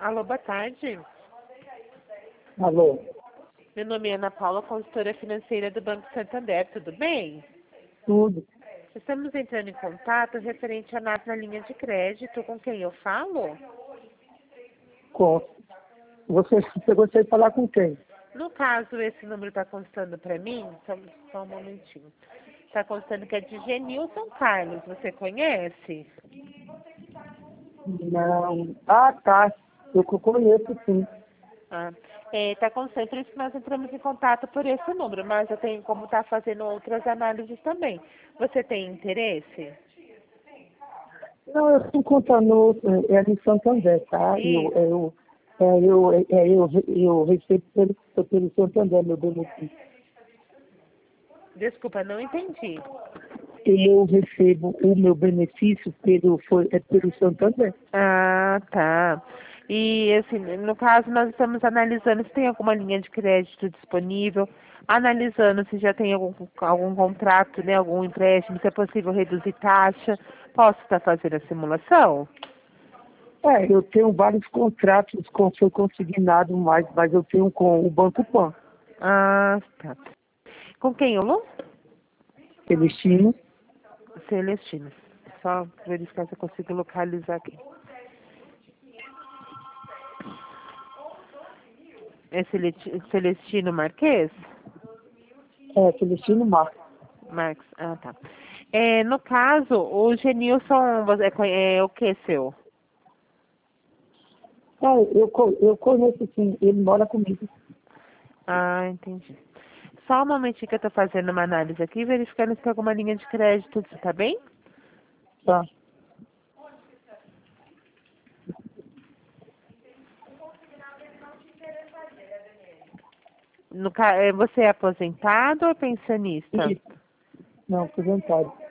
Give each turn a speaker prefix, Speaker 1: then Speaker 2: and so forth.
Speaker 1: Alô, boa tarde.
Speaker 2: Alô?
Speaker 1: Meu nome é Ana Paula, consultora financeira do Banco Santander, tudo bem?
Speaker 2: Tudo.
Speaker 1: Estamos entrando em contato referente a análise na linha de crédito. Com quem eu falo?
Speaker 2: Com... Você gostaria de falar com quem?
Speaker 1: No caso, esse número está constando para mim, só um momentinho. Está constando que é de Genilson Carlos, você conhece?
Speaker 2: Não. Ah, tá. Eu conheço, sim.
Speaker 1: Está constando, por isso que nós entramos em contato por esse número, mas eu tenho como estar fazendo outras análises também. Você tem interesse?
Speaker 2: Não, eu estou contando, é de Santander, tá?
Speaker 1: Isso.
Speaker 2: Eu recebo pelo Santander, meu benefício.
Speaker 1: Desculpa, não entendi.
Speaker 2: Eu recebo o meu benefício pelo Santander.
Speaker 1: Ah, tá. E, assim, no caso, nós estamos analisando se tem alguma linha de crédito disponível, analisando se já tem algum contrato, né, algum empréstimo, se é possível reduzir taxa. Posso estar fazendo a simulação?
Speaker 2: Eu tenho vários contratos foi consignado, mas eu tenho com o Banco Pan,
Speaker 1: Ah, tá. Com quem, Lu?
Speaker 2: Celestino.
Speaker 1: Celestino. Só verificar se eu consigo localizar aqui. É Celestino Marques?
Speaker 2: Celestino Marcos.
Speaker 1: Marques, ah, tá. No caso, o Genilson é o que seu?
Speaker 2: Eu conheço, sim, ele mora comigo.
Speaker 1: Ah, entendi. Só um momentinho que eu tô fazendo uma análise aqui, verificando se tem alguma linha de crédito, tá bem?
Speaker 2: Tá.
Speaker 1: Você é aposentado ou pensionista?
Speaker 2: Isso. Não, aposentado.